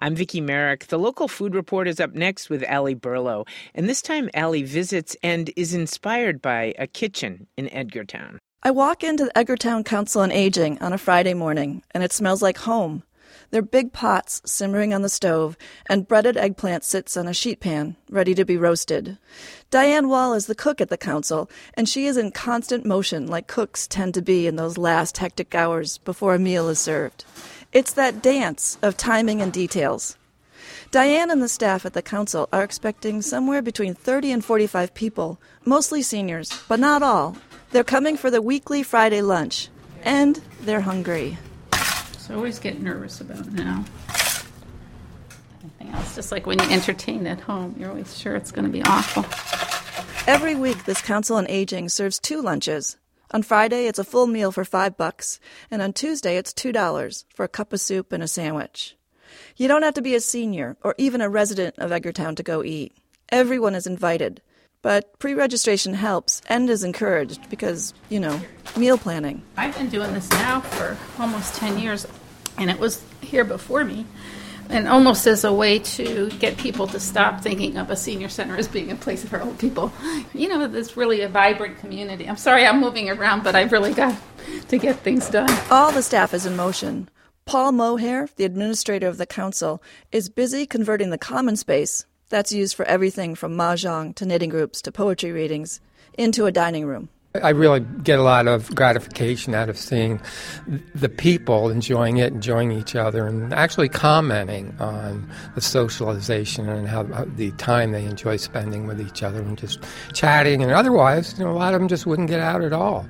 I'm Vicki Merrick. The local food report is up next with Allie Burlow. And this time, Allie visits and is inspired by a kitchen in Edgartown. I walk into the Edgartown Council on Aging on a Friday morning, and it smells like home. There are big pots simmering on the stove, and breaded eggplant sits on a sheet pan, ready to be roasted. Diane Wall is the cook at the council, and she is in constant motion like cooks tend to be in those last hectic hours before a meal is served. It's that dance of timing and details. Diane and the staff at the council are expecting somewhere between 30 and 45 people, mostly seniors, but not all. They're coming for the weekly Friday lunch, and they're hungry. So I always get nervous about now. Anything else, just like when you entertain at home, you're always sure it's going to be awful. Every week, this Council on Aging serves 2 lunches. On Friday, it's a full meal for $5, and on Tuesday, it's $2 for a cup of soup and a sandwich. You don't have to be a senior or even a resident of Edgartown to go eat. Everyone is invited. But pre-registration helps and is encouraged because, meal planning. I've been doing this now for almost 10 years, and it was here before me, and almost as a way to get people to stop thinking of a senior center as being a place for old people. It's really a vibrant community. I'm sorry I'm moving around, but I've really got to get things done. All the staff is in motion. Paul Mohair, the administrator of the council, is busy converting the common space that's used for everything from mahjong to knitting groups to poetry readings into a dining room. I really get a lot of gratification out of seeing the people enjoying it, enjoying each other, and actually commenting on the socialization and how the time they enjoy spending with each other and just chatting. And otherwise, a lot of them just wouldn't get out at all.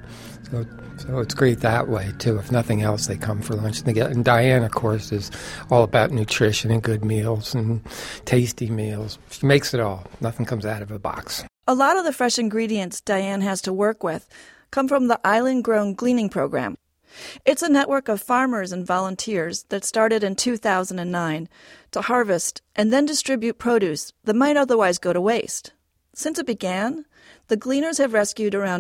So it's great that way, too. If nothing else, they come for lunch. And Diane, of course, is all about nutrition and good meals and tasty meals. She makes it all. Nothing comes out of a box. A lot of the fresh ingredients Diane has to work with come from the Island Grown Gleaning Program. It's a network of farmers and volunteers that started in 2009 to harvest and then distribute produce that might otherwise go to waste. Since it began, the Gleaners have rescued around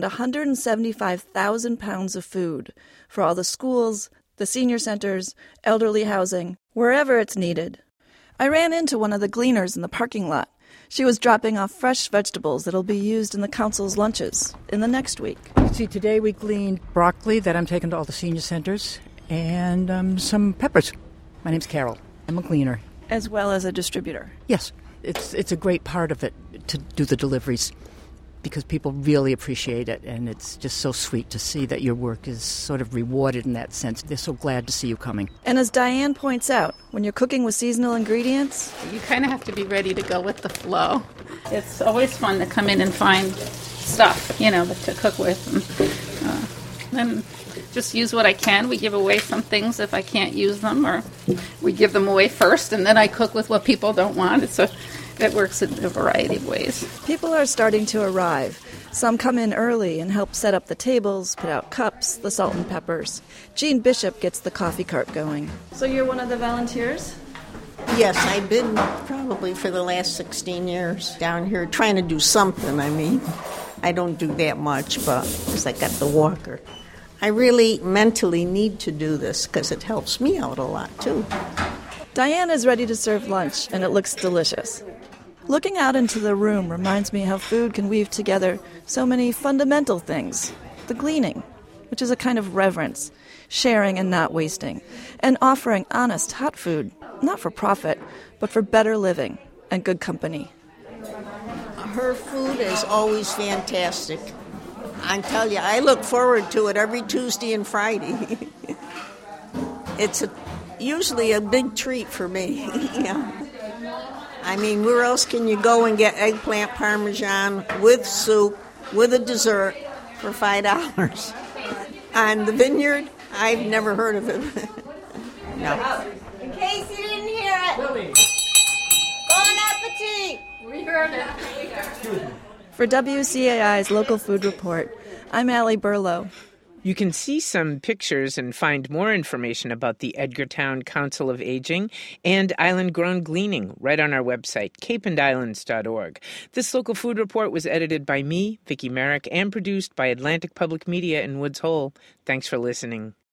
175,000 pounds of food for all the schools, the senior centers, elderly housing, wherever it's needed. I ran into one of the Gleaners in the parking lot. She was dropping off fresh vegetables that'll be used in the council's lunches in the next week. See, today we gleaned broccoli that I'm taking to all the senior centers and some peppers. My name's Carol. I'm a gleaner. As well as a distributor. Yes. It's a great part of it to do the deliveries because people really appreciate it, and it's just so sweet to see that your work is sort of rewarded in that sense. They're so glad to see you coming. And as Diane points out, when you're cooking with seasonal ingredients, you kind of have to be ready to go with the flow. It's always fun to come in and find stuff, to cook with. And then just use what I can. We give away some things if I can't use them, or we give them away first, and then I cook with what people don't want. It works in a variety of ways. People are starting to arrive. Some come in early and help set up the tables, put out cups, the salt and peppers. Jean Bishop gets the coffee cart going. So you're one of the volunteers? Yes, I've been probably for the last 16 years down here trying to do something. I don't do that much, but because I got the walker. I really mentally need to do this because it helps me out a lot, too. Diane is ready to serve lunch, and it looks delicious. Looking out into the room reminds me how food can weave together so many fundamental things. The gleaning, which is a kind of reverence, sharing and not wasting, and offering honest, hot food, not for profit, but for better living and good company. Her food is always fantastic. I tell you, I look forward to it every Tuesday and Friday. It's usually a big treat for me. Yeah. Where else can you go and get eggplant parmesan with soup, with a dessert for $5? On the Vineyard, I've never heard of it. No. In case you didn't hear it, bon appetit! We heard it. For WCAI's Local Food Report, I'm Allie Burlow. You can see some pictures and find more information about the Edgartown Council of Aging and Island Grown Gleaning right on our website, capeandislands.org. This Local Food Report was edited by me, Vicki Merrick, and produced by Atlantic Public Media in Woods Hole. Thanks for listening.